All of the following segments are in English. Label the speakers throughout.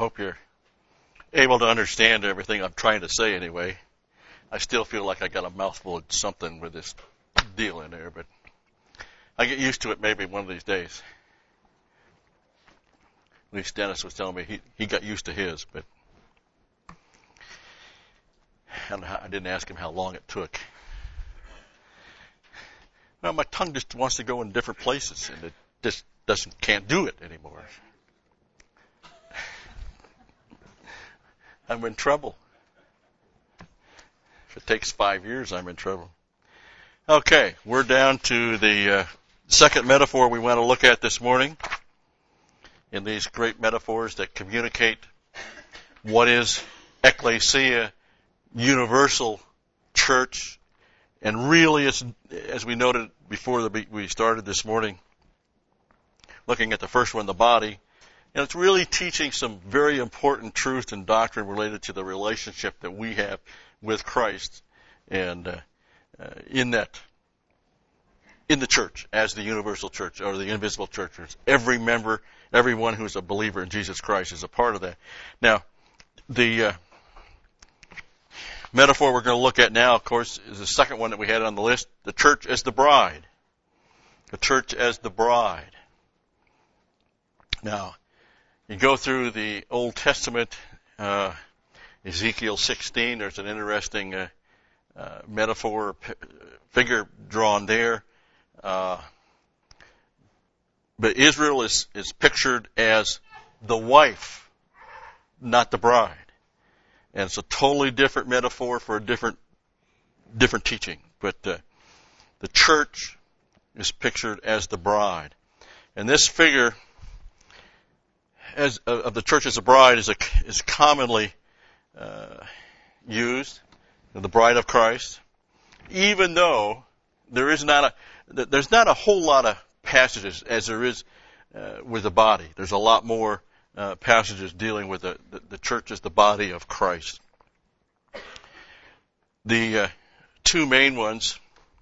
Speaker 1: hope you're able to understand everything I'm trying to say anyway. I still feel like I got a mouthful of something with this deal in there, but I get used to it maybe one of these days. At least Dennis was telling me he got used to his, but I didn't ask him how long it took. Well, my tongue just wants to go in different places, and it just can't do it anymore. I'm in trouble. If it takes 5 years, I'm in trouble. Okay, we're down to the second metaphor we want to look at this morning in these great metaphors that communicate what is ecclesia, universal church, and really it's, as we noted before we started this morning, looking at the first one, the body, and it's really teaching some very important truth and doctrine related to the relationship that we have with Christ and in the church as the universal church or the invisible church. Every member, everyone who's a believer in Jesus Christ is a part of that. Now, the metaphor we're going to look at now, of course, is the second one that we had on the list, the church as the bride. The church as the bride. Now, you go through the Old Testament, Ezekiel 16, there's an interesting metaphor, figure drawn there. But Israel is pictured as the wife, not the bride. And it's a totally different metaphor for a different teaching. But the church is pictured as the bride. And this figure of the church as a bride is commonly used, the bride of Christ, even though there's not a whole lot of passages as there is with the body. There's a lot more passages dealing with the church as the body of Christ. The two main ones,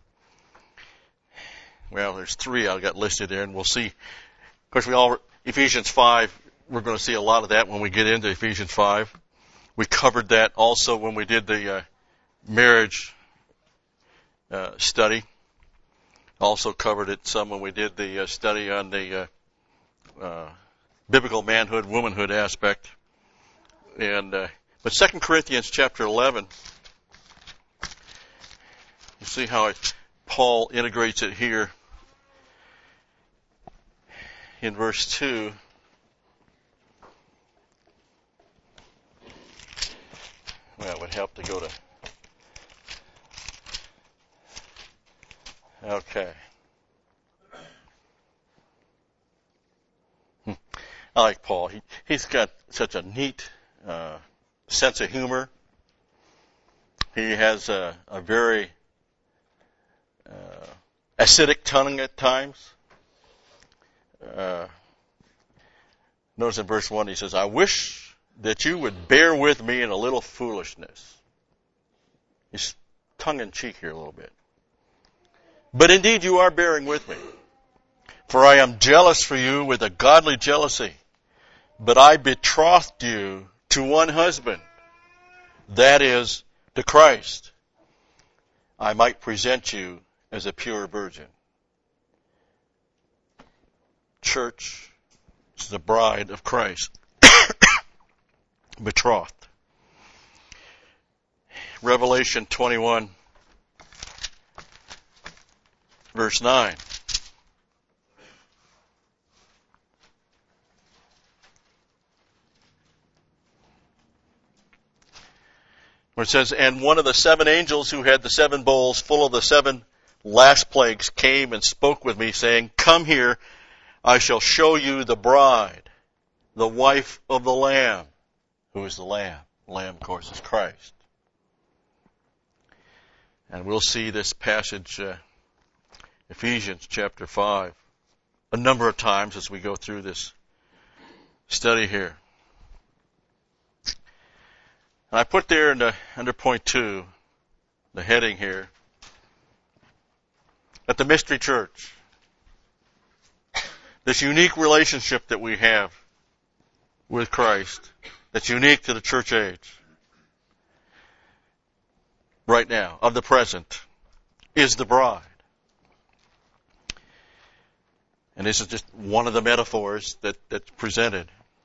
Speaker 1: well, there's three I got listed there, and we'll see. Of course, Ephesians 5, we're going to see a lot of that when we get into Ephesians 5. We covered that also when we did the marriage study. Also covered it some when we did the study on the biblical manhood, womanhood aspect. But 2 Corinthians chapter 11, you see how Paul integrates it here in verse 2. Well, it would help to go to... Okay. I like Paul. He's got such a neat sense of humor. He has a very acidic tongue at times. Notice in verse 1 he says, I wish that you would bear with me in a little foolishness. He's tongue-in-cheek here a little bit. But indeed you are bearing with me. For I am jealous for you with a godly jealousy. But I betrothed you to one husband, that is, to Christ. I might present you as a pure virgin. Church is the bride of Christ. Betrothed. Revelation 21, verse 9. Where it says, and one of the seven angels who had the seven bowls full of the seven last plagues came and spoke with me, saying, come here, I shall show you the bride, the wife of the Lamb. Who is the Lamb? The Lamb, of course, is Christ. And we'll see this passage, Ephesians chapter 5, a number of times as we go through this study here. And I put there under point 2, the heading here, that the mystery church, this unique relationship that we have with Christ that's unique to the church age right now, of the present, is the bride. And this is just one of the metaphors that's presented.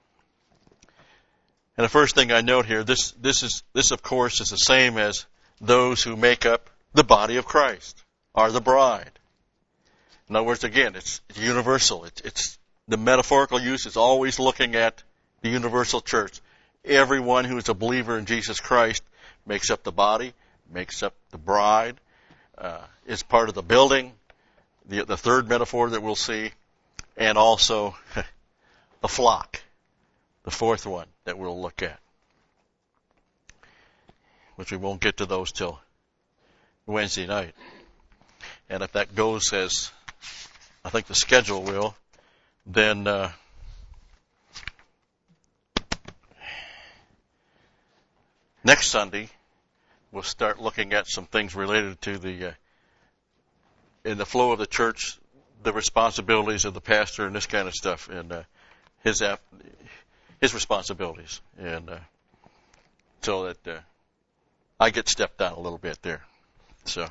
Speaker 1: And the first thing I note here, this of course is the same as those who make up the body of Christ, are the bride. In other words, again, it's universal. It's the metaphorical use is always looking at the universal church. Everyone who is a believer in Jesus Christ makes up the body, makes up the bride, is part of the building, the third metaphor that we'll see, and also the flock, the fourth one that we'll look at, which we won't get to those till Wednesday night. And if that goes as I think the schedule will, then next Sunday we'll start looking at some things related to the in the flow of the church, the responsibilities of the pastor and this kind of stuff, and his responsibilities, and so that I get stepped down a little bit there. So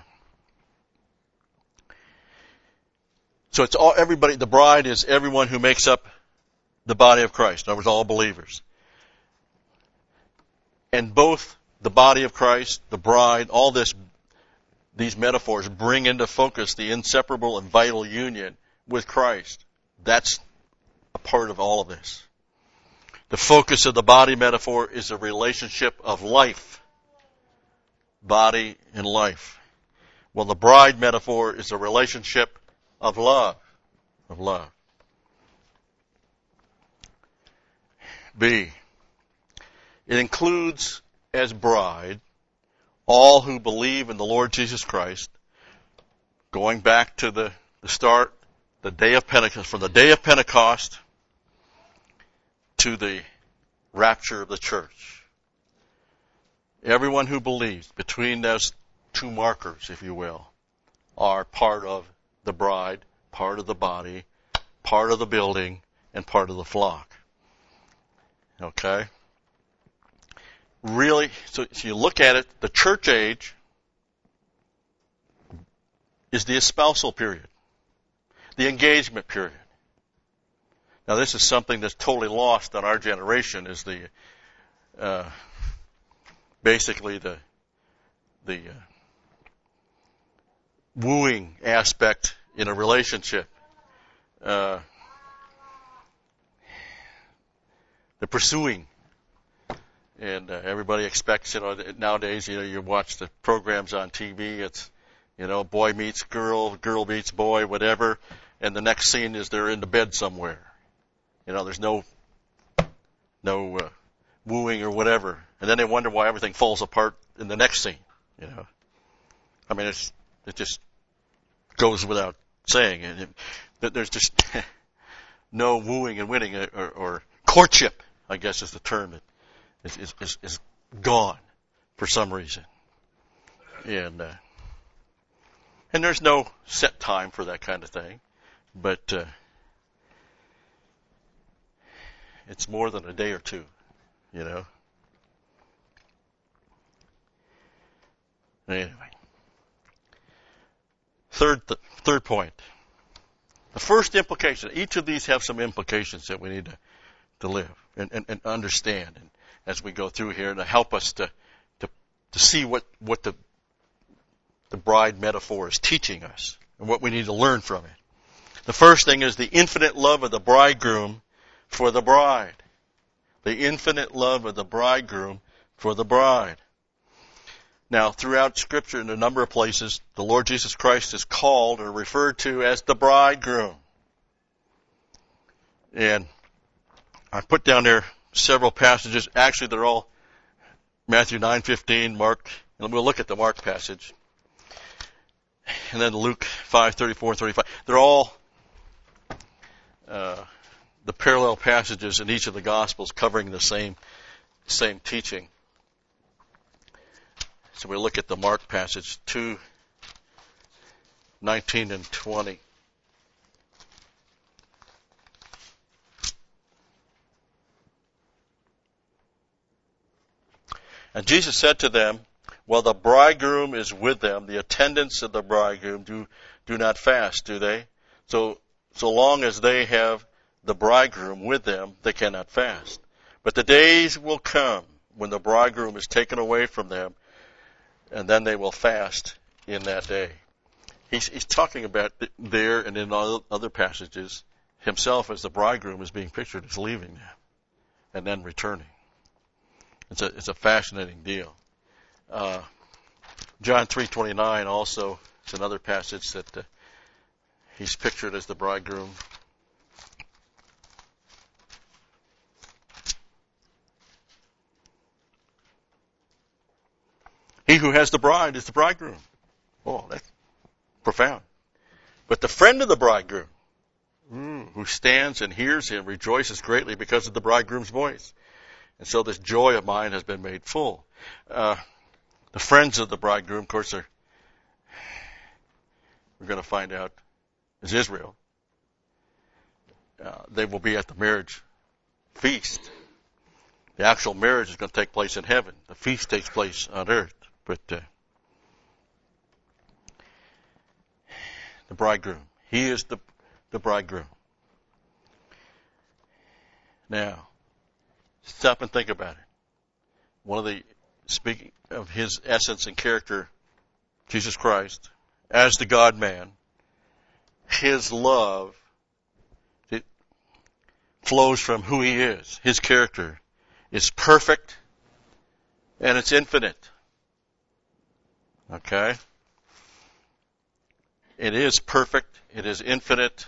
Speaker 1: it's all everybody. The bride is everyone who makes up the body of Christ. In other words, all believers. And both the body of Christ, the bride, all these metaphors bring into focus the inseparable and vital union with Christ. That's a part of all of this. The focus of the body metaphor is a relationship of life. Body and life. Well, the bride metaphor is a relationship of love. Of love. B. It includes as bride all who believe in the Lord Jesus Christ, going back to the start, the day of Pentecost, from the day of Pentecost to the rapture of the church. Everyone who believes, between those two markers, if you will, are part of the bride, part of the body, part of the building, and part of the flock. Okay? Really, so you look at it, the church age is the espousal period, the engagement period. Now, this is something that's totally lost on our generation, is the basically the wooing aspect in a relationship, the pursuing. And everybody expects, nowadays, you watch the programs on TV, it's, boy meets girl, girl meets boy, whatever, and the next scene is they're in the bed somewhere. There's no wooing or whatever. And then they wonder why everything falls apart in the next scene, I mean, it just goes without saying. That there's just no wooing and winning, or courtship, I guess is the term that is gone for some reason. And there's no set time for that kind of thing, but it's more than a day or two, Anyway. Third point. The first implication, each of these have some implications that we need to live and understand, and as we go through here, to help us to see what the bride metaphor is teaching us and what we need to learn from it. The first thing is the infinite love of the bridegroom for the bride. The infinite love of the bridegroom for the bride. Now, throughout Scripture, in a number of places, the Lord Jesus Christ is called or referred to as the bridegroom. And I put down there several passages. Actually, they're all Matthew 9:15, Mark, and we'll look at the Mark passage. And then Luke 5:34-35. They're all the parallel passages in each of the Gospels covering the same teaching. So we look at the Mark passage 2:19 and 20. And Jesus said to them, while the bridegroom is with them, the attendants of the bridegroom do not fast, do they? So long as they have the bridegroom with them, they cannot fast. But the days will come when the bridegroom is taken away from them, and then they will fast in that day. He's talking about there and in other passages, himself as the bridegroom is being pictured as leaving them and then returning. It's a fascinating deal. John 3:29 also is another passage that he's pictured as the bridegroom. He who has the bride is the bridegroom. Oh, that's profound. But the friend of the bridegroom, who stands and hears him, rejoices greatly because of the bridegroom's voice. And so this joy of mine has been made full. The friends of the bridegroom, of course, we're going to find out, is Israel. They will be at the marriage feast. The actual marriage is going to take place in heaven. The feast takes place on earth. But the bridegroom, he is the bridegroom. Now, stop and think about it. Speaking of his essence and character, Jesus Christ, as the God-man, his love, it flows from who he is. His character is perfect and it's infinite. Okay? It is perfect. It is infinite.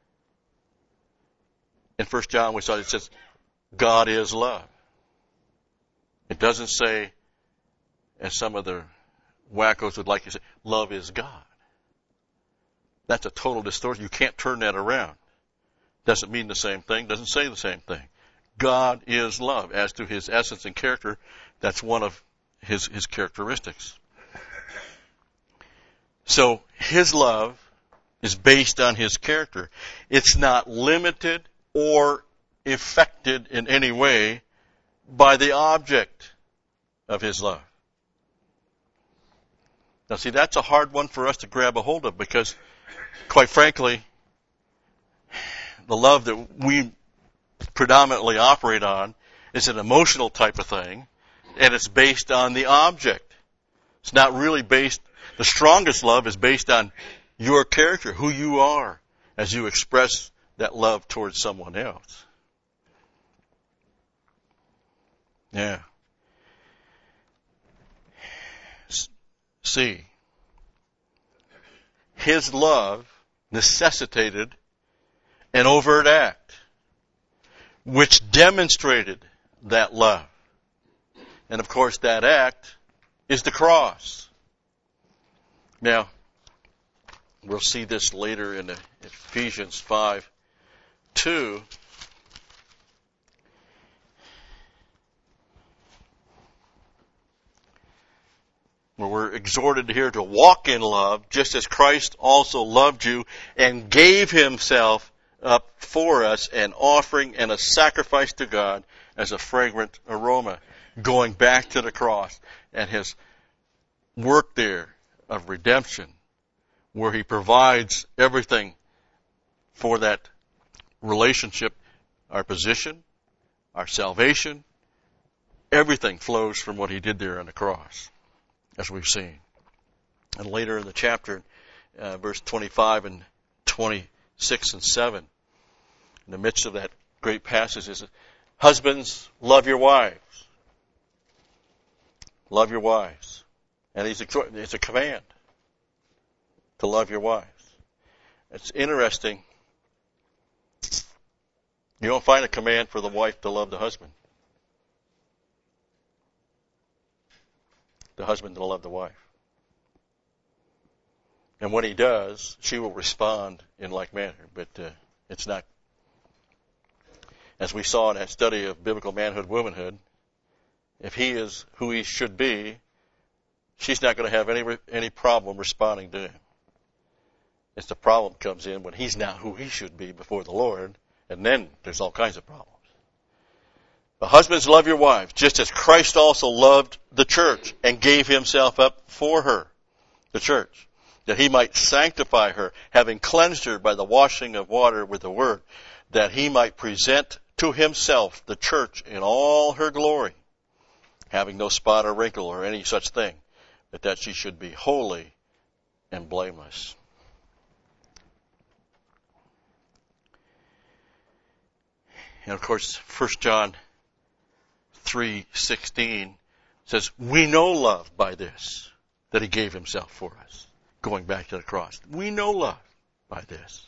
Speaker 1: In 1 John we saw it says, God is love. It doesn't say, as some of the wackos would like to say, love is God. That's a total distortion. You can't turn that around. Doesn't mean the same thing. Doesn't say the same thing. God is love. As to his essence and character, that's one of his characteristics. So his love is based on his character. It's not limited or affected in any way by the object of his love. Now see, that's a hard one for us to grab a hold of because, quite frankly, the love that we predominantly operate on is an emotional type of thing, and it's based on the object. It's not really based, the strongest love is based on your character, who you are, as you express that love towards someone else. Yeah. See, his love necessitated an overt act which demonstrated that love. And of course that act is the cross. Now, we'll see this later in Ephesians 5:2. Where we're exhorted here to walk in love, just as Christ also loved you and gave himself up for us, an offering and a sacrifice to God as a fragrant aroma. Going back to the cross and his work there of redemption, where he provides everything for that relationship, our position, our salvation, everything flows from what he did there on the cross, as we've seen. And later in the chapter, verse 25 and 26 and 7, in the midst of that great passage is, husbands, love your wives. Love your wives. And it's a command to love your wives. It's interesting. You don't find a command for the wife to love the husband. The husband to love the wife. And when he does, she will respond in like manner. But it's not. As we saw in that study of biblical manhood, womanhood, if he is who he should be, she's not going to have any problem responding to him. It's the problem comes in when he's not who he should be before the Lord, and then there's all kinds of problems. But husbands, love your wives, just as Christ also loved the church and gave himself up for her, the church, that he might sanctify her, having cleansed her by the washing of water with the word, that he might present to himself the church in all her glory, having no spot or wrinkle or any such thing, but that she should be holy and blameless. And of course, 1 John 3:16 says, we know love by this, that he gave himself for us. Going back to the cross. We know love by this.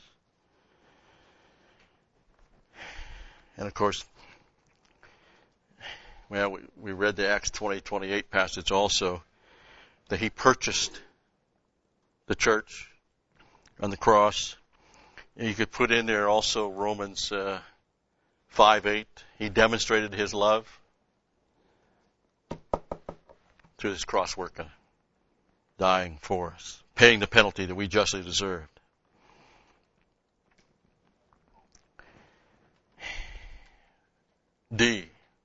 Speaker 1: And of course, well, we read the Acts 20:28 passage also, that he purchased the church on the cross. And you could put in there also Romans 5:8. He demonstrated his love through his cross work, dying for us, paying the penalty that we justly deserved. D.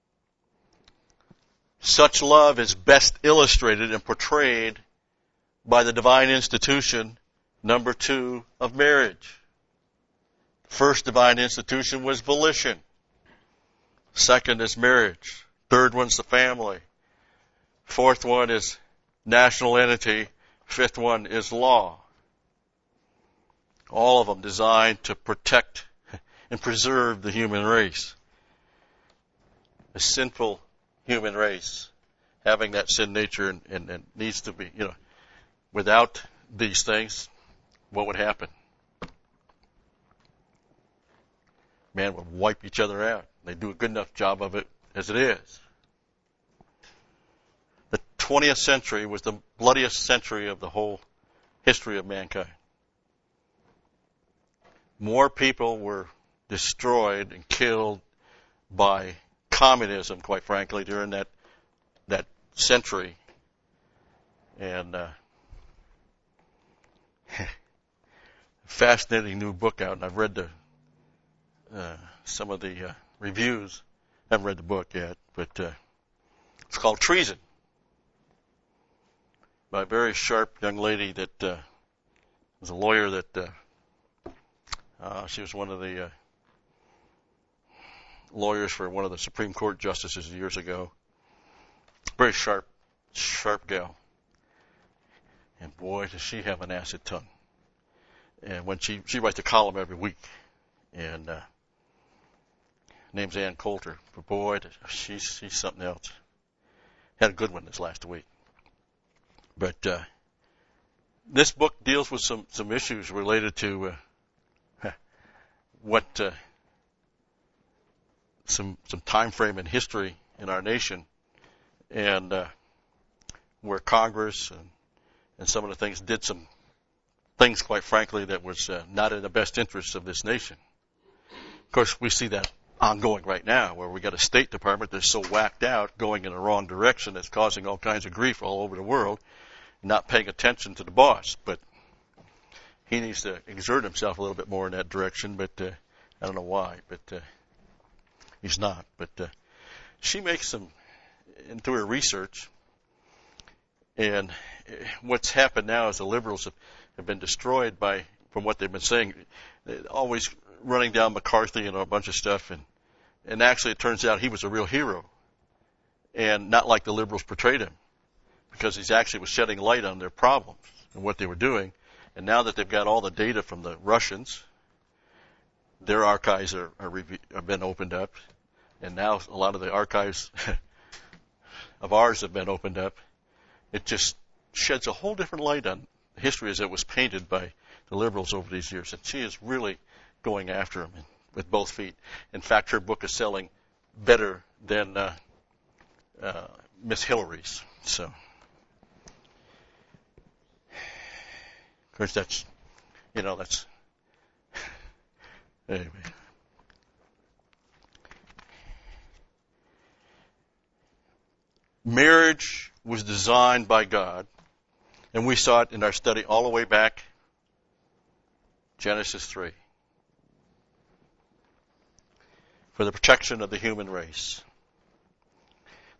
Speaker 1: Such love is best illustrated and portrayed by the divine institution, number 2, of marriage. First divine institution was volition. Second is marriage. Third one's the family. Fourth one is national entity. Fifth one is law. All of them designed to protect and preserve the human race. A sinful human race, having that sin nature and needs to be, without these things, what would happen? Man would wipe each other out. They do a good enough job of it as it is. The 20th century was the bloodiest century of the whole history of mankind. More people were destroyed and killed by communism, quite frankly, during that century. And fascinating new book out, and I've read some of the reviews. I haven't read the book yet, but it's called Treason, by a very sharp young lady that was a lawyer that she was one of the lawyers for one of the Supreme Court justices years ago. Very sharp gal. And boy, does she have an acid tongue. And when she writes a column every week, and name's Ann Coulter. But boy, she's something else. Had a good one this last week. But this book deals with some issues related to what some time frame in history in our nation, and where Congress and some of the things did some things, quite frankly, that was not in the best interest of this nation. Of course, we see that ongoing right now, where we got a State Department that's so whacked out, going in the wrong direction, that's causing all kinds of grief all over the world, not paying attention to the boss. But he needs to exert himself a little bit more in that direction, but I don't know why, but he's not. But she makes some, into her research, and what's happened now is the liberals have been destroyed by, from what they've been saying, always running down McCarthy and a bunch of stuff, and actually it turns out he was a real hero, and not like the liberals portrayed him, because he actually was shedding light on their problems and what they were doing. And now that they've got all the data from the Russians, their archives have been opened up, and now a lot of the archives of ours have been opened up. It just sheds a whole different light on history as it was painted by the liberals over these years, and she is really going after him with both feet. In fact, her book is selling better than Miss Hillary's. So, of course, that's anyway. Marriage was designed by God, and we saw it in our study all the way back, Genesis 3. For the protection of the human race.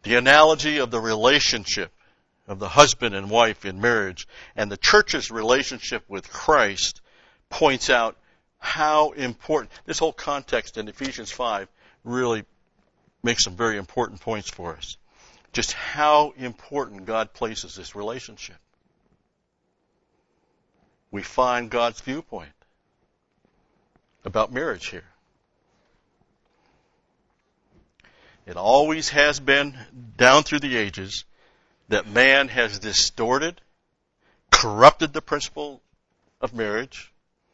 Speaker 1: The analogy of the relationship of the husband and wife in marriage and the church's relationship with Christ points out how important, this whole context in Ephesians 5 really makes some very important points for us. Just how important God places this relationship. We find God's viewpoint about marriage here. It always has been, down through the ages, that man has distorted, corrupted the principle of marriage.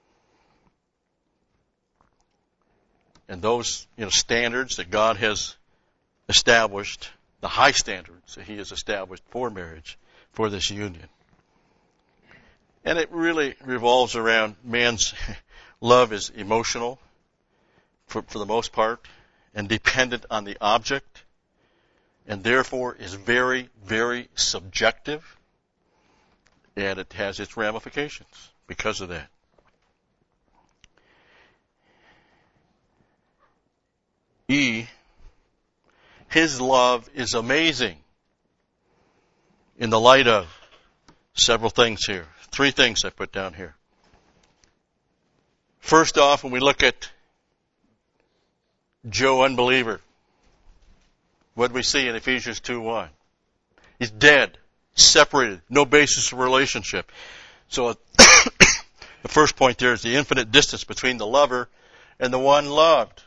Speaker 1: And those, standards that God has established, the high standards that He has established for marriage, for this union. And it really revolves around man's love is emotional, for the most part, and dependent on the object, and therefore is very, very subjective, and it has its ramifications because of that. His love is amazing in the light of several things here. 3 things I put down here. First off, when we look at Joe unbeliever, what do we see in Ephesians 2:1? He's dead, separated, no basis of relationship. So the first point there is the infinite distance between the lover and the one loved.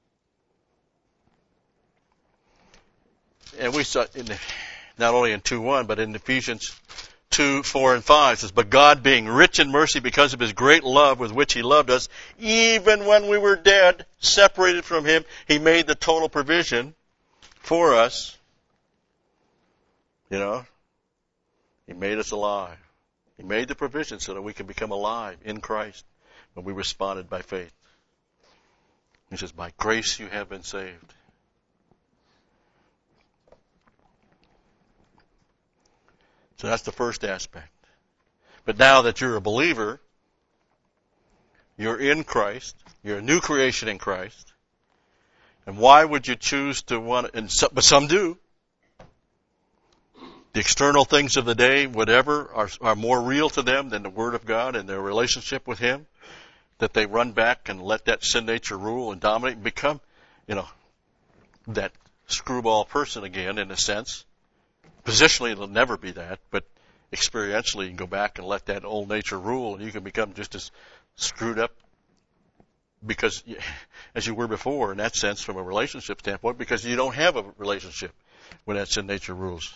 Speaker 1: And we saw, not only in 2:1, but in Ephesians 2:4 and 5, it says, "But God, being rich in mercy because of His great love with which He loved us, even when we were dead, separated from Him, He made the total provision for us." He made us alive. He made the provision so that we can become alive in Christ when we responded by faith. He says, "By grace you have been saved." So that's the first aspect. But now that you're a believer, you're in Christ, you're a new creation in Christ, and why would you choose to want to, but some do. The external things of the day, whatever, are more real to them than the Word of God and their relationship with Him, that they run back and let that sin nature rule and dominate and become, that screwball person again, in a sense. Positionally, it'll never be that, but experientially, you can go back and let that old nature rule, and you can become just as screwed up as you were before, in that sense, from a relationship standpoint, because you don't have a relationship when that sin nature rules.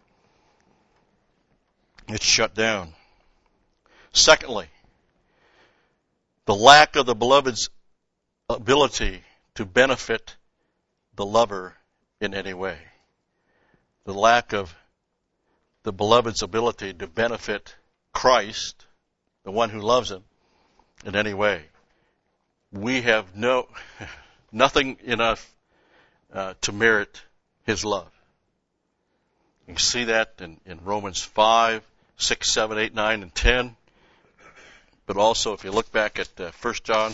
Speaker 1: It's shut down. Secondly, the lack of the beloved's ability to benefit the lover in any way. The lack of the beloved's ability to benefit Christ, the one who loves him, in any way. We have nothing enough to merit his love. You can see that in Romans 5, 6, 7, 8, 9, and 10. But also, if you look back at 1 John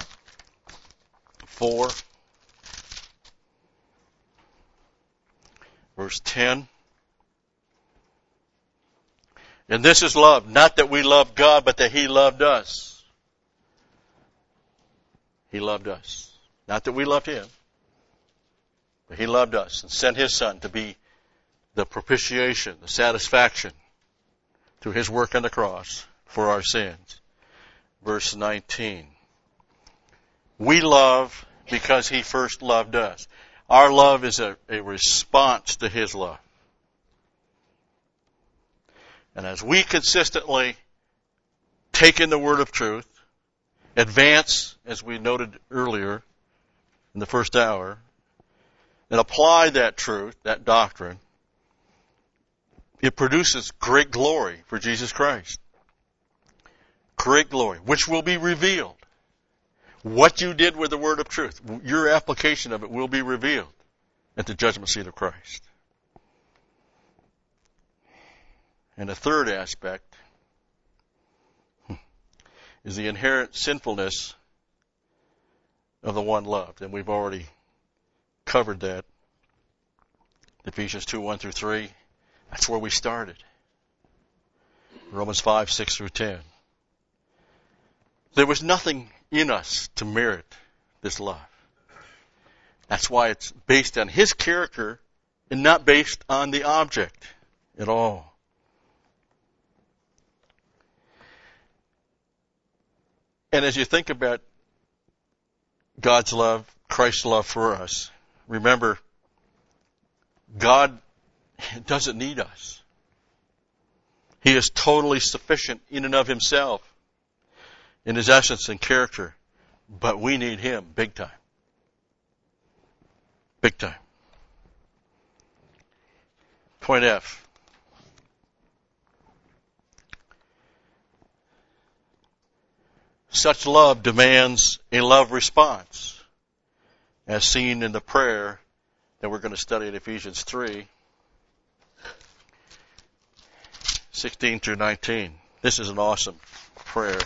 Speaker 1: 4, verse 10. And this is love, not that we loved God, but that He loved us. He loved us. Not that we loved Him, but He loved us and sent His Son to be the propitiation, the satisfaction through His work on the cross for our sins. Verse 19. We love because He first loved us. Our love is a response to His love. And as we consistently take in the word of truth, advance, as we noted earlier in the first hour, and apply that truth, that doctrine, it produces great glory for Jesus Christ. Great glory, which will be revealed. What you did with the word of truth, your application of it will be revealed at the judgment seat of Christ. And the third aspect is the inherent sinfulness of the one loved. And we've already covered that Ephesians 2, 1 through 3. That's where we started. Romans 5, 6 through 10. There was nothing in us to merit this love. That's why it's based on His character and not based on the object at all. And as you think about God's love, Christ's love for us, remember, God doesn't need us. He is totally sufficient in and of Himself, in His essence and character, but we need Him big time. Big time. Point F. Such love demands a love response, as seen in the prayer that we're going to study in Ephesians 3, 16 through 19. This is an awesome prayer.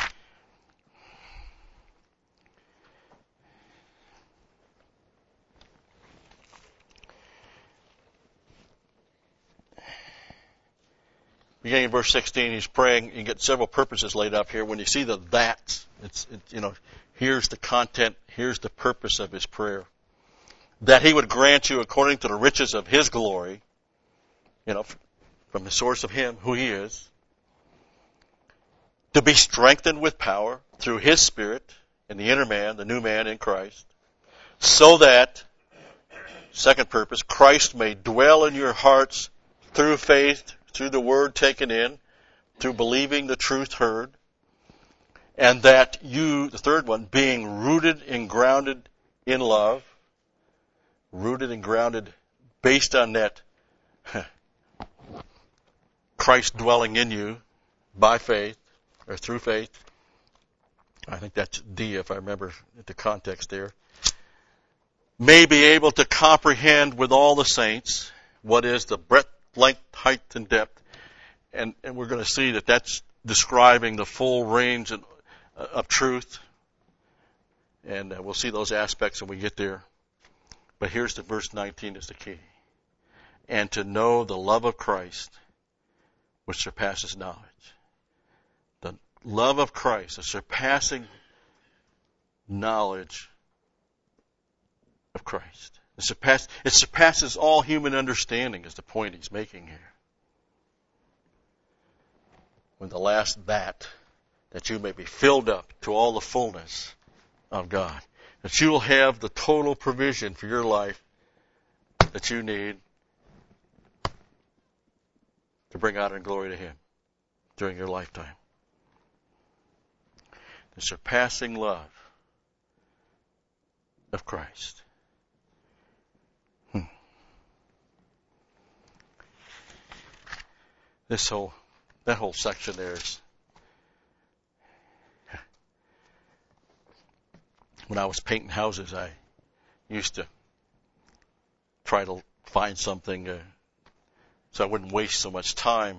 Speaker 1: Beginning in verse 16, he's praying. You get several purposes laid up here. When you see the that, here's the content, here's the purpose of his prayer. That he would grant you according to the riches of his glory, from the source of him, who he is, to be strengthened with power through his Spirit in the inner man, the new man in Christ, so that, second purpose, Christ may dwell in your hearts through faith, through the word taken in, through believing the truth heard, and that you, the third one, being rooted and grounded in love, rooted and grounded based on that Christ dwelling in you by faith, or through faith. I think that's D if I remember the context there. May be able to comprehend with all the saints what is the breadth, length, height, and depth. And we're going to see that that's describing the full range of truth. And we'll see those aspects when we get there. But here's the verse 19 is the key. And to know the love of Christ, which surpasses knowledge. The love of Christ, the surpassing knowledge of Christ. It surpasses all human understanding is the point he's making here. When the last that you may be filled up to all the fullness of God. That you will have the total provision for your life that you need to bring honor and glory to Him during your lifetime. The surpassing love of Christ. That whole section there is, when I was painting houses, I used to try to find something so I wouldn't waste so much time.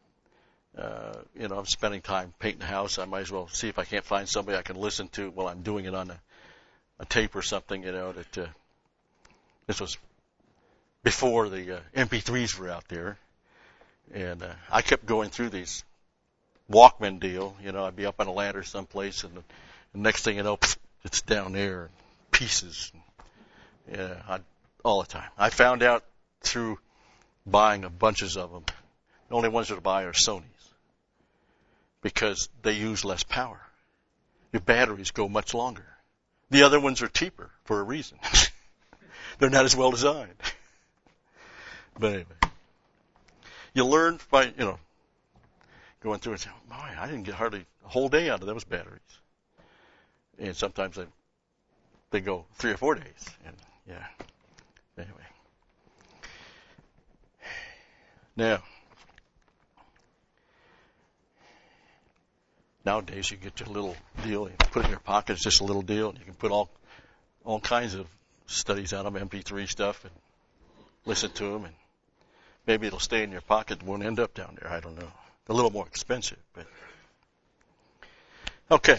Speaker 1: I'm spending time painting a house. I might as well see if I can't find somebody I can listen to while I'm doing it on a tape or something. This was before the MP3s were out there. And I kept going through these Walkman deal. I'd be up on a ladder someplace, and the next thing you know, it's down there in pieces. All the time. I found out through buying a bunches of them, the only ones that I buy are Sony's because they use less power. Your batteries go much longer. The other ones are cheaper for a reason. They're not as well designed. But anyway. You learn by, going through and saying, boy, I didn't get hardly a whole day out of those batteries. And sometimes they go 3 or 4 days. And yeah. Anyway. Now, nowadays you get your little deal, you put it in your pocket, it's just a little deal, and you can put all kinds of studies out of MP3 stuff and listen to them, and maybe it'll stay in your pocket and won't end up down there. I don't know. A little more expensive, but okay.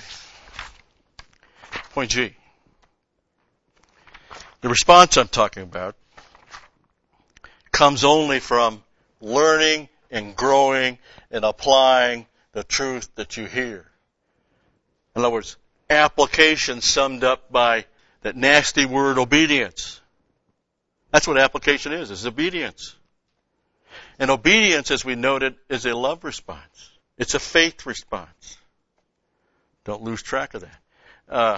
Speaker 1: Point G. The response I'm talking about comes only from learning and growing and applying the truth that you hear. In other words, application summed up by that nasty word obedience. That's what application is obedience. And obedience, as we noted, is a love response. It's a faith response. Don't lose track of that.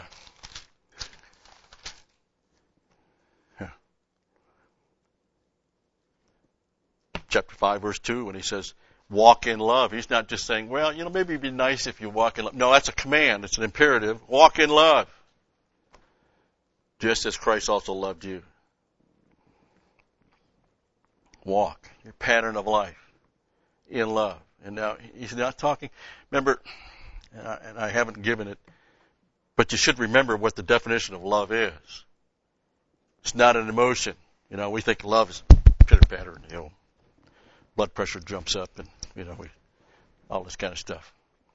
Speaker 1: Chapter 5, verse 2, when he says, walk in love. He's not just saying, well, maybe it'd be nice if you walk in love. No, that's a command. It's an imperative. Walk in love. Just as Christ also loved you. Walk. Your pattern of life. In love. And now, he's not talking, remember, and I haven't given it, but you should remember what the definition of love is. It's not an emotion. We think love is pitter-patter, blood pressure jumps up and, all this kind of stuff.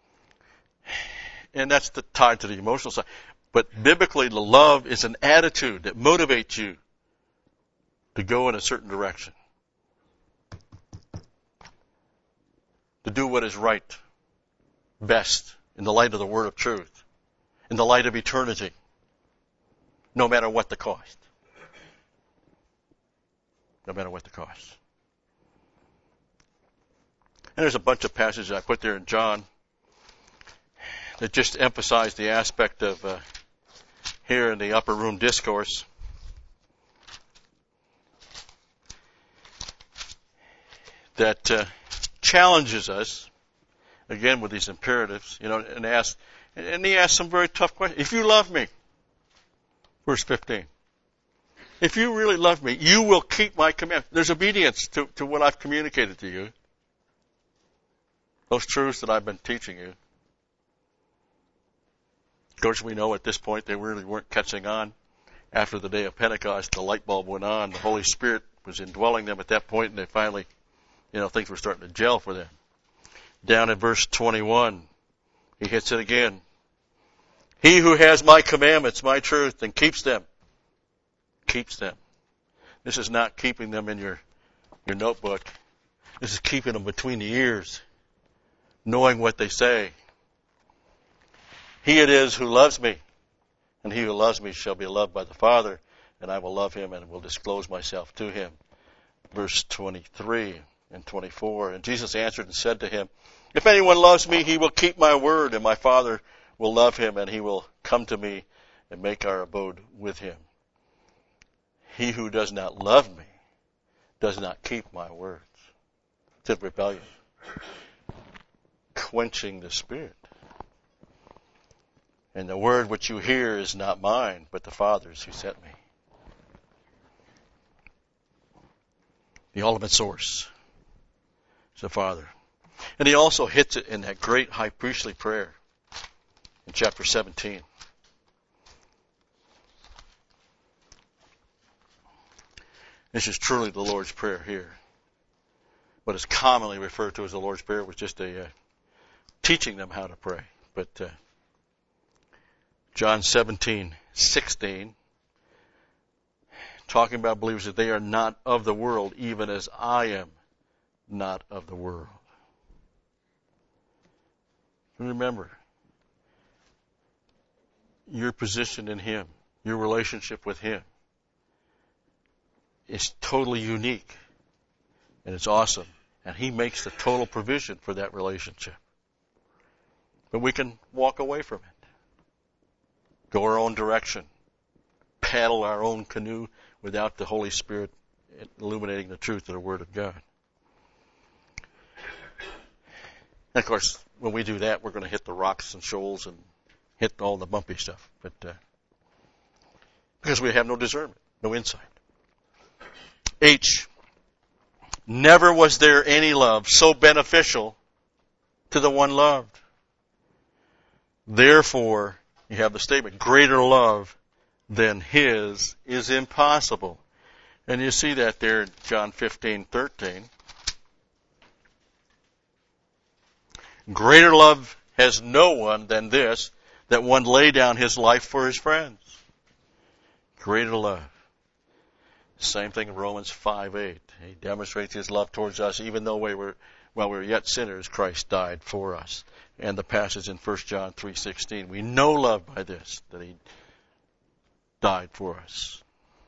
Speaker 1: And that's tied to the emotional side. But biblically, the love is an attitude that motivates you to go in a certain direction. To do what is right, best, in the light of the word of truth, in the light of eternity, no matter what the cost. No matter what the cost. And there's a bunch of passages I put there in John that just emphasize the aspect of here in the upper room discourse. That challenges us, again with these imperatives, and he asks some very tough questions. If you love me, verse 15, if you really love me, you will keep my commandments. There's obedience to what I've communicated to you. Those truths that I've been teaching you. Of course, we know at this point they really weren't catching on. After the day of Pentecost, the light bulb went on. The Holy Spirit was indwelling them at that point, and they finally, things were starting to gel for them. Down in verse 21, he hits it again. He who has my commandments, my truth, and keeps them. Keeps them. This is not keeping them in your notebook. This is keeping them between the ears. Knowing what they say. He it is who loves me, and he who loves me shall be loved by the Father, and I will love him and will disclose myself to him. Verse 23 and 24. And Jesus answered and said to him, if anyone loves me, he will keep my word, and my Father will love him, and he will come to me and make our abode with him. He who does not love me does not keep my words. It's rebellion. Quenching the Spirit. And the word which you hear is not mine, but the Father's who sent me. The ultimate source is the Father. And he also hits it in that great high priestly prayer in chapter 17. This is truly the Lord's Prayer here. What is commonly referred to as the Lord's Prayer was just a teaching them how to pray. But John 17:16, talking about believers that they are not of the world, even as I am not of the world. Remember, your position in him, your relationship with him, is totally unique. And it's awesome. And he makes the total provision for that relationship. But we can walk away from it. Go our own direction. Paddle our own canoe without the Holy Spirit illuminating the truth of the Word of God. And of course, when we do that, we're going to hit the rocks and shoals and hit all the bumpy stuff. But because we have no discernment, no insight. H. Never was there any love so beneficial to the one loved. Therefore, you have the statement, greater love than his is impossible. And you see that there in John 15:13. Greater love has no one than this, that one lay down his life for his friends. Greater love. Same thing in Romans 5:8. He demonstrates his love towards us, even though while we were yet sinners, Christ died for us. And the passage in 1 John 3:16, we know love by this, that he died for us.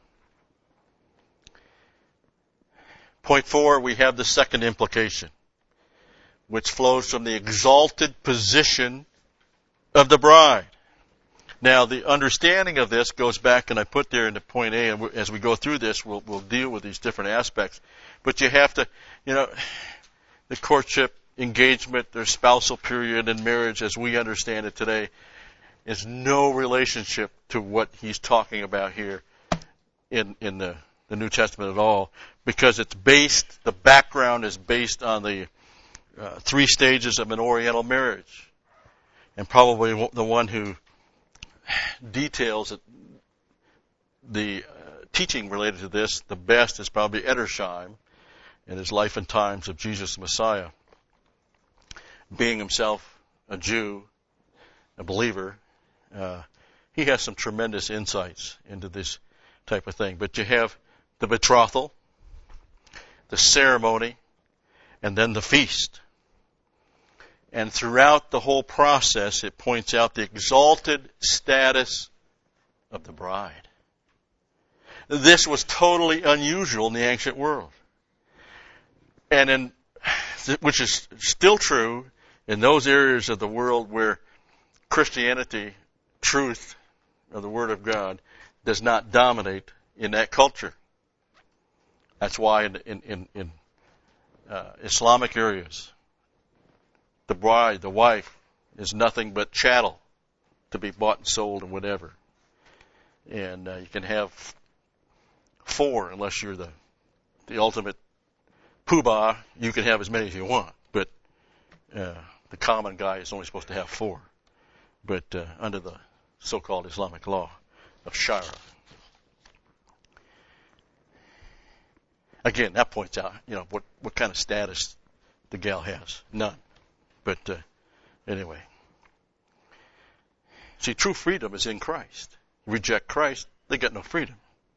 Speaker 1: Point 4, we have the second implication, which flows from the exalted position of the bride. Now, the understanding of this goes back, and I put there into point A, and as we go through this, we'll deal with these different aspects. But you have to, the courtship, engagement, their spousal period, and marriage, as we understand it today, is no relationship to what he's talking about here in the New Testament at all, because the background is based on the 3 stages of an Oriental marriage. And probably the one who details the teaching related to this the best is probably Edersheim in his Life and Times of Jesus Messiah. Being himself a Jew, a believer, he has some tremendous insights into this type of thing. But you have the betrothal, the ceremony, and then the feast. And throughout the whole process, it points out the exalted status of the bride. This was totally unusual in the ancient world. And which is still true in those areas of the world where Christianity, truth of the Word of God, does not dominate in that culture. That's why in Islamic areas, the bride, the wife, is nothing but chattel to be bought and sold and whatever. And you can have 4 unless you're the ultimate poobah. You can have as many as you want, but the common guy is only supposed to have 4. But under the so-called Islamic law of Sharia. Again, that points out, what kind of status the gal has. None. But anyway. See, true freedom is in Christ. Reject Christ, they get no freedom.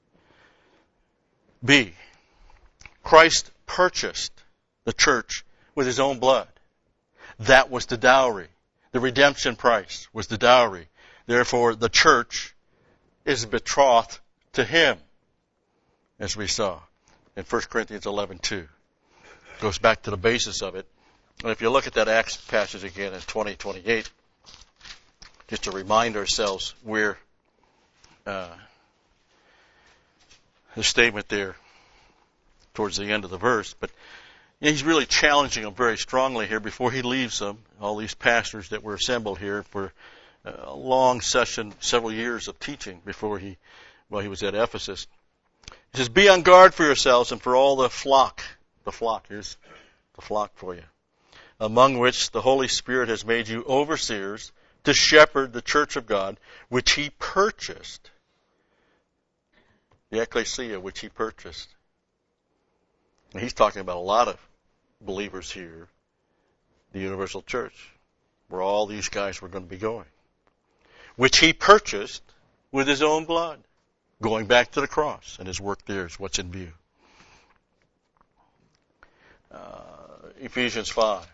Speaker 1: B, Christ purchased the church with his own blood. That was the dowry. The redemption price was the dowry. Therefore, the church is betrothed to him, as we saw in 1 Corinthians 11:2. Goes back to the basis of it. And if you look at that Acts passage again in 20:28, just to remind ourselves where the statement there towards the end of the verse, but he's really challenging them very strongly here before he leaves them, all these pastors that were assembled here for a long session, several years of teaching before he was at Ephesus. He says, be on guard for yourselves and for all the flock. The flock, here's the flock for you. Among which the Holy Spirit has made you overseers to shepherd the church of God, which he purchased. The ecclesia, which he purchased. And he's talking about a lot of believers here, the universal church, where all these guys were going to be going. Which he purchased with his own blood. Going back to the cross, and his work there is what's in view. Ephesians 5.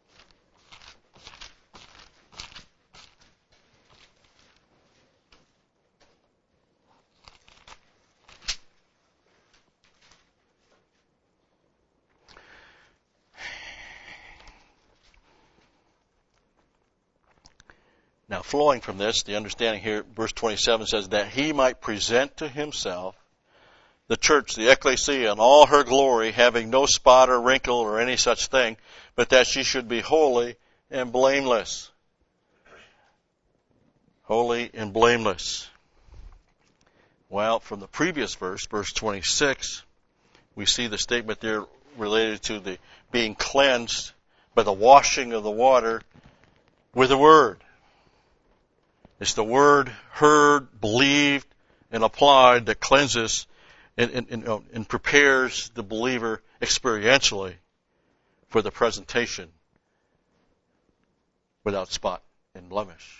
Speaker 1: Now, flowing from this, the understanding here, verse 27 says, that he might present to himself the church, the ecclesia, in all her glory, having no spot or wrinkle or any such thing, but that she should be holy and blameless. Holy and blameless. Well, from the previous verse, verse 26, we see the statement there related to the being cleansed by the washing of the water with the word. It's the word heard, believed, and applied that cleanses and prepares the believer experientially for the presentation without spot and blemish.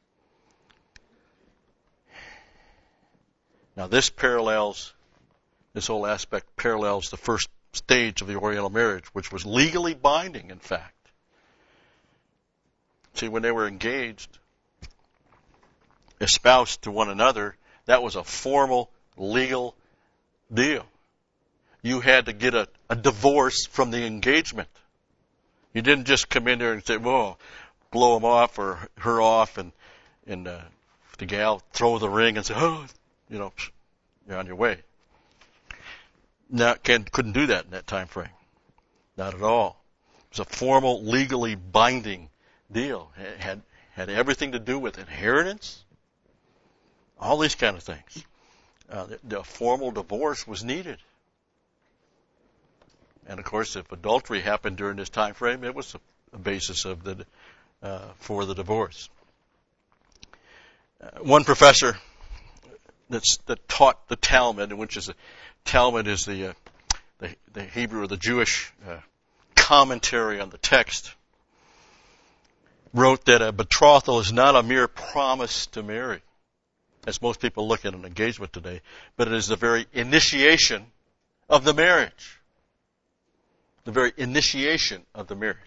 Speaker 1: Now this parallels This whole aspect parallels the first stage of the Oriental marriage, which was legally binding, in fact. See, when they were engaged, espoused to one another, that was a formal, legal deal. You had to get a divorce from the engagement. You didn't just come in there and say, well, blow him off or her off, and the gal throw the ring and say, oh, you're on your way. No, couldn't do that in that time frame. Not at all. It was a formal, legally binding deal. It had everything to do with inheritance, all these kind of things. The formal divorce was needed. And of course, if adultery happened during this time frame, it was a basis of for the divorce. One professor that taught the Talmud, which is Talmud is the Hebrew or the Jewish commentary on the text, wrote that a betrothal is not a mere promise to marry, as most people look at an engagement today, but it is the very initiation of the marriage. The very initiation of the marriage.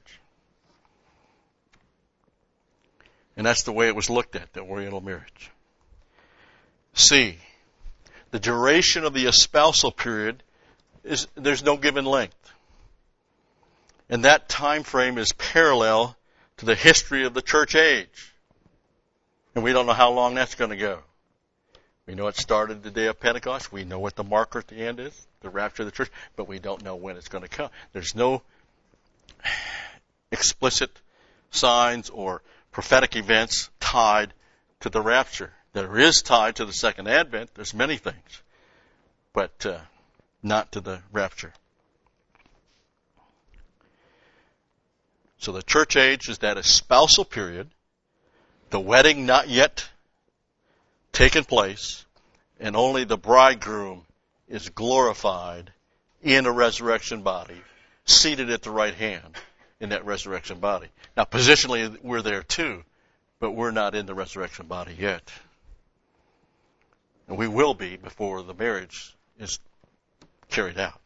Speaker 1: And that's the way it was looked at, the Oriental marriage. C, the duration of the espousal period there's no given length. And that time frame is parallel to the history of the church age. And we don't know how long that's going to go. We know it started the day of Pentecost. We know what the marker at the end is, the rapture of the church, but we don't know when it's going to come. There's no explicit signs or prophetic events tied to the rapture. There is tied to the second advent. There's many things, but not to the rapture. So the church age is that espousal period, the wedding not yet taken place, and only the bridegroom is glorified in a resurrection body, seated at the right hand in that resurrection body. Now, positionally, we're there too, but we're not in the resurrection body yet. And we will be before the marriage is carried out.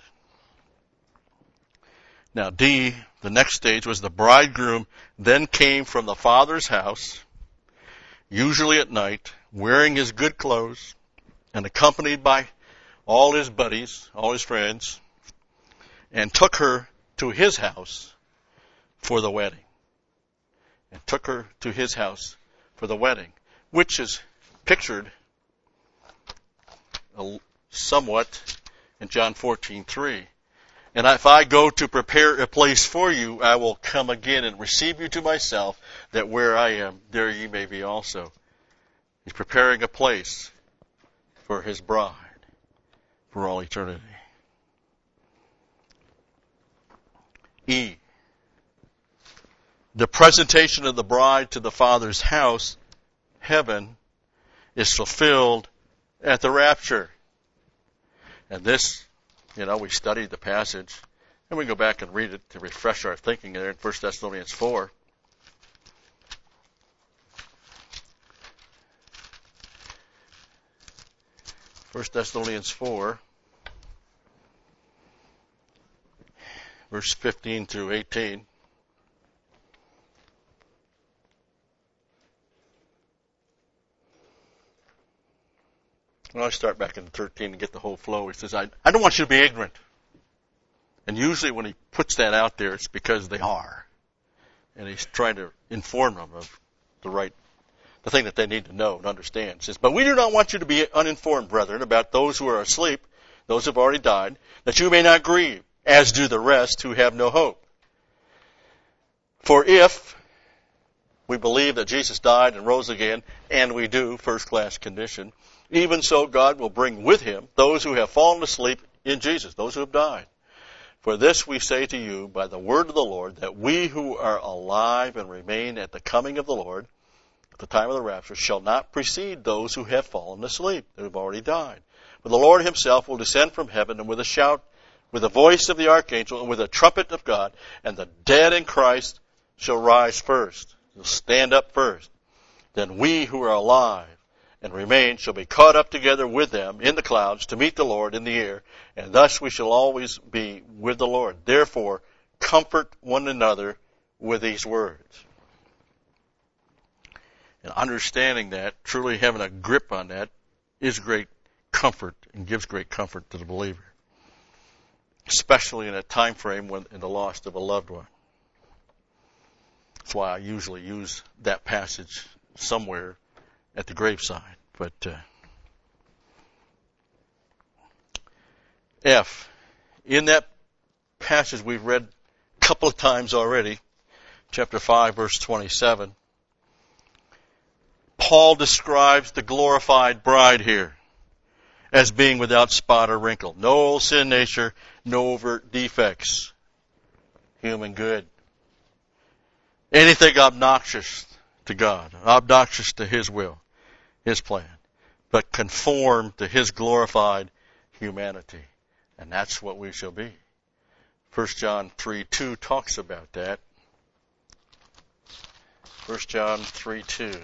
Speaker 1: Now, D, the next stage was the bridegroom then came from the father's house, usually at night, wearing his good clothes and accompanied by all his buddies, all his friends, and took her to his house for the wedding. And took her to his house for the wedding, which is pictured somewhat in John 14:3. And if I go to prepare a place for you, I will come again and receive you to myself, that where I am, there ye may be also. He's preparing a place for his bride for all eternity. E, the presentation of the bride to the Father's house, heaven, is fulfilled at the rapture. And this, we studied the passage, and we go back and read it to refresh our thinking there in 1 Thessalonians 4. First Thessalonians 4, verse 15 through 18. Well, I start back in 13 to get the whole flow. He says, I don't want you to be ignorant. And usually when he puts that out there, it's because they are. And he's trying to inform them of the thing that they need to know and understand. He says, but we do not want you to be uninformed, brethren, about those who are asleep, those who have already died, that you may not grieve, as do the rest who have no hope. For if we believe that Jesus died and rose again, and we do, first-class condition, even so God will bring with him those who have fallen asleep in Jesus, those who have died. For this we say to you by the word of the Lord, that we who are alive and remain at the coming of the Lord, at the time of the rapture, shall not precede those who have fallen asleep, who have already died. But the Lord himself will descend from heaven, and with a shout, with the voice of the archangel, and with a trumpet of God, and the dead in Christ shall rise first. They'll stand up first. Then we who are alive and remain shall be caught up together with them in the clouds to meet the Lord in the air, and thus we shall always be with the Lord. Therefore, comfort one another with these words. And understanding that, truly having a grip on that, is great comfort and gives great comfort to the believer, especially in a time frame when in the loss of a loved one. That's why I usually use that passage somewhere at the graveside. But F, in that passage we've read a couple of times already, chapter 5, verse 27, Paul describes the glorified bride here as being without spot or wrinkle. No sin nature, no overt defects. Human good. Anything obnoxious to God, obnoxious to His will, His plan, but conform to His glorified humanity. And that's what we shall be. 1 John 3:2 talks about that. 1 John 3:2.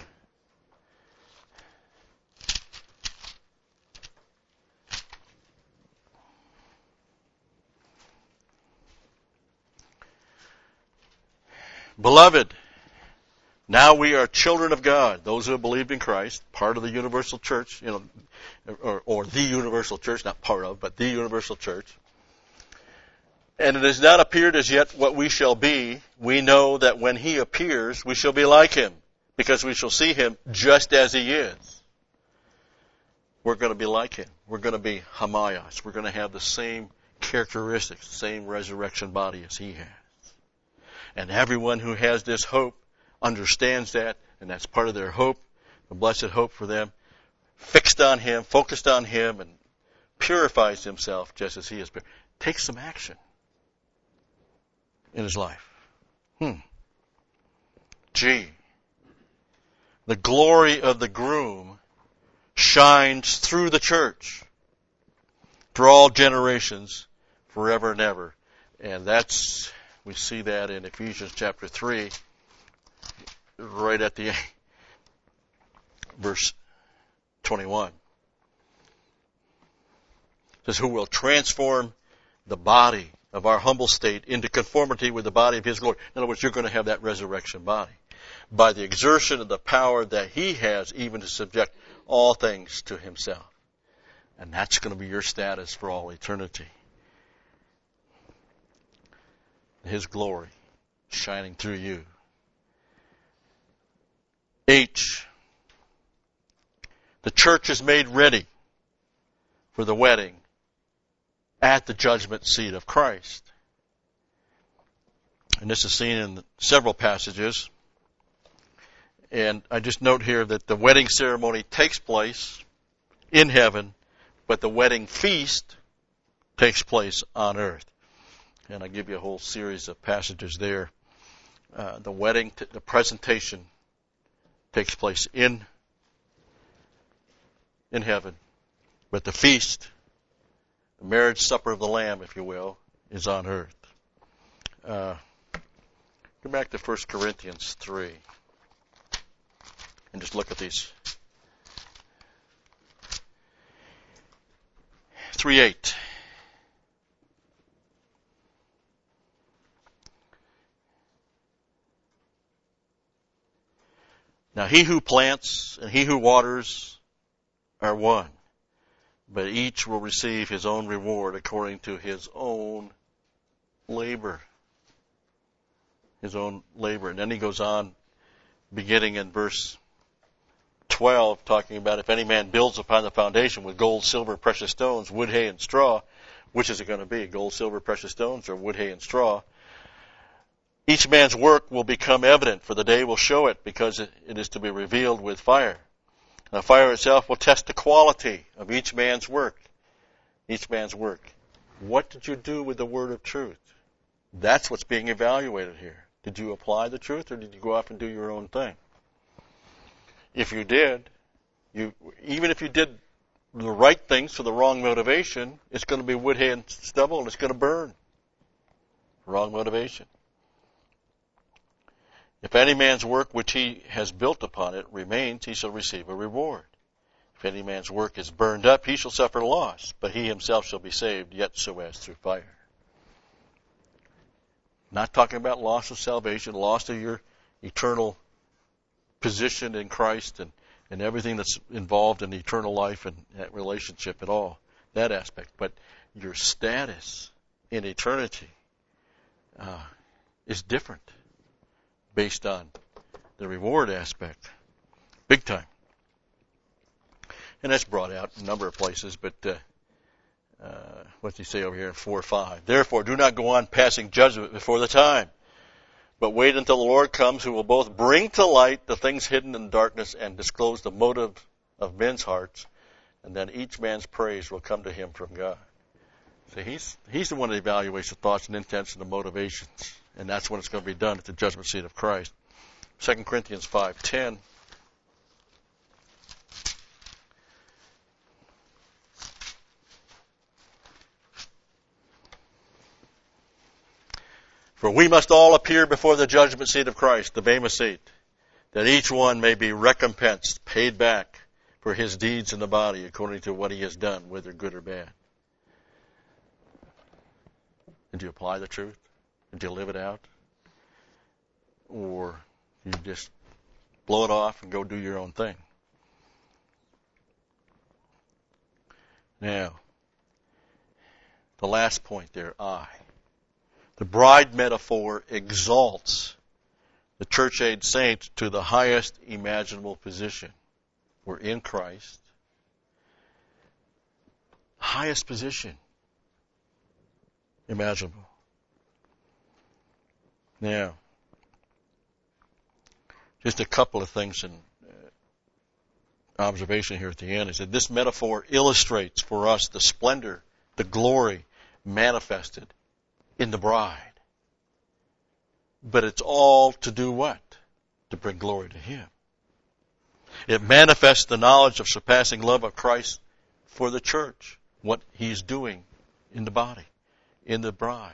Speaker 1: Beloved, now we are children of God, those who have believed in Christ, part of the universal church, or the universal church, not part of, but the universal church. And it has not appeared as yet what we shall be. We know that when He appears, we shall be like Him, because we shall see Him just as He is. We're going to be like Him. We're going to be Homoios. We're going to have the same characteristics, the same resurrection body as He has. And everyone who has this hope understands that, and that's part of their hope, the blessed hope for them, fixed on Him, focused on Him, and purifies himself just as He is. Takes some action in his life. G. The glory of the groom shines through the church for all generations, forever and ever. And we see that in Ephesians chapter 3, right at the verse 21. It says, who will transform the body of our humble state into conformity with the body of His glory. In other words, you're going to have that resurrection body by the exertion of the power that He has even to subject all things to Himself. And that's going to be your status for all eternity. His glory shining through you. H. The church is made ready for the wedding at the judgment seat of Christ. And this is seen in several passages. And I just note here that the wedding ceremony takes place in heaven, but the wedding feast takes place on earth. And I give you a whole series of passages there. The wedding, the presentation takes place in heaven, but the feast, the marriage supper of the Lamb, if you will, is on earth. Go back to 1 Corinthians 3 and just look at these. 3:8. Now he who plants and he who waters are one, but each will receive his own reward according to his own labor. His own labor. And then he goes on, beginning in verse 12, talking about if any man builds upon the foundation with gold, silver, precious stones, wood, hay, and straw, which is it going to be? Gold, silver, precious stones, or wood, hay, and straw? Each man's work will become evident, for the day will show it, because it is to be revealed with fire. The fire itself will test the quality of each man's work. Each man's work. What did you do with the word of truth? That's what's being evaluated here. Did you apply the truth, or did you go off and do your own thing? If you did, even if you did the right things for the wrong motivation, it's going to be wood, hay, and stubble, and it's going to burn. Wrong motivation. If any man's work which he has built upon it remains, he shall receive a reward. any man's work is burned up, he shall suffer loss, but he himself shall be saved, yet so as through fire. Not talking about loss of salvation, loss of your eternal position in Christ and everything that's involved in eternal life and that relationship at all, that aspect. But your status in eternity is different based on the reward aspect. Big time. And that's brought out in a number of places, but what's he say over here in 4:5? Therefore, do not go on passing judgment before the time, but wait until the Lord comes, who will both bring to light the things hidden in darkness and disclose the motive of men's hearts, and then each man's praise will come to him from God. See, he's the one that evaluates the thoughts and intents and the motivations, and that's when it's going to be done at the judgment seat of Christ. 2 Corinthians 5:10. For we must all appear before the judgment seat of Christ, the Bema seat, that each one may be recompensed, paid back for his deeds in the body according to what he has done, whether good or bad. Did you apply the truth? Did you live it out? Or you just blow it off and go do your own thing? Now, the last point there, I. The bride metaphor exalts the church-age saints to the highest imaginable position. We're in Christ. Highest position imaginable. Now, just a couple of things in observation here at the end is that this metaphor illustrates for us the splendor, the glory manifested in the bride. But it's all to do what? To bring glory to Him. It manifests the knowledge of surpassing love of Christ for the church, what He's doing in the body, in the bride.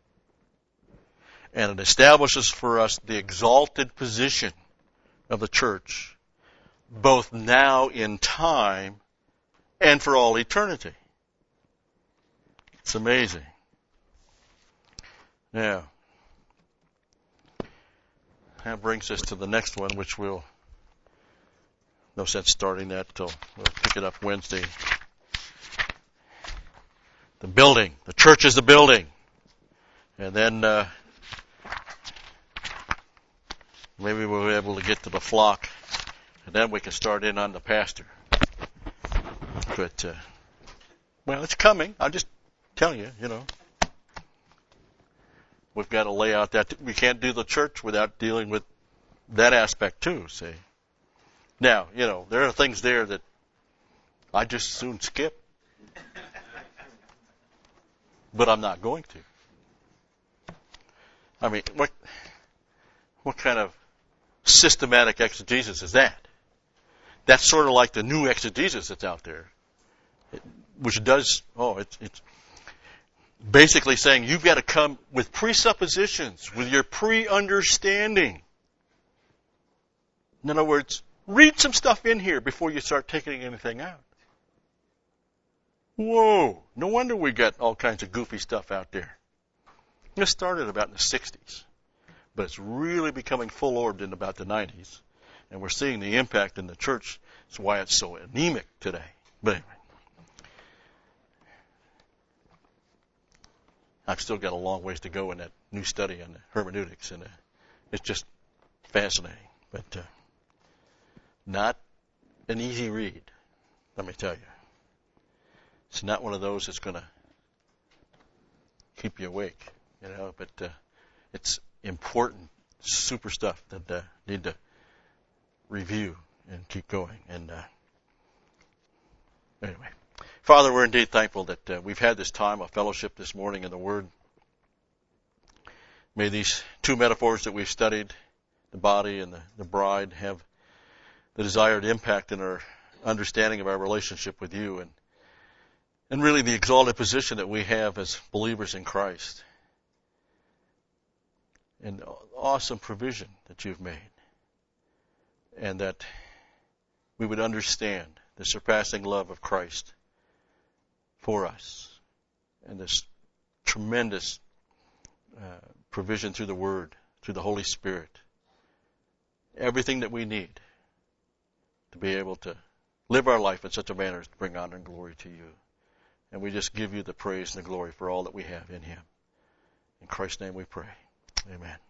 Speaker 1: And it establishes for us the exalted position of the church, both now in time and for all eternity. It's amazing. Now, that brings us to the next one, which we'll, no sense starting that till we'll pick it up Wednesday. The building. The church is the building. And then maybe we'll be able to get to the flock. And then we can start in on the pastor. But, well, it's coming. I'll just tell you, We've got to lay out that. We can't do the church without dealing with that aspect too, see. Now, there are things there that I just soon skip. But I'm not going to. I mean, what kind of systematic exegesis is that? That's sort of like the new exegesis that's out there. Which does, it's basically saying you've got to come with presuppositions, with your pre-understanding. In other words, read some stuff in here before you start taking anything out. Whoa, no wonder we got all kinds of goofy stuff out there. It started about in the 60s, but it's really becoming full-orbed in about the 90s, and we're seeing the impact in the church. That's why it's so anemic today. But anyway. I've still got a long ways to go in that new study on the hermeneutics, and it's just fascinating, but not an easy read, let me tell you. It's not one of those that's going to keep you awake, but it's important, super stuff that need to review and keep going. And anyway. Father, we're indeed thankful that we've had this time of fellowship this morning in the Word. May these two metaphors that we've studied, the body and the bride, have the desired impact in our understanding of our relationship with you and really the exalted position that we have as believers in Christ. And awesome provision that you've made. And that we would understand the surpassing love of Christ for us, and this tremendous provision through the Word, through the Holy Spirit. Everything that we need to be able to live our life in such a manner as to bring honor and glory to you. And we just give you the praise and the glory for all that we have in Him. In Christ's name we pray. Amen.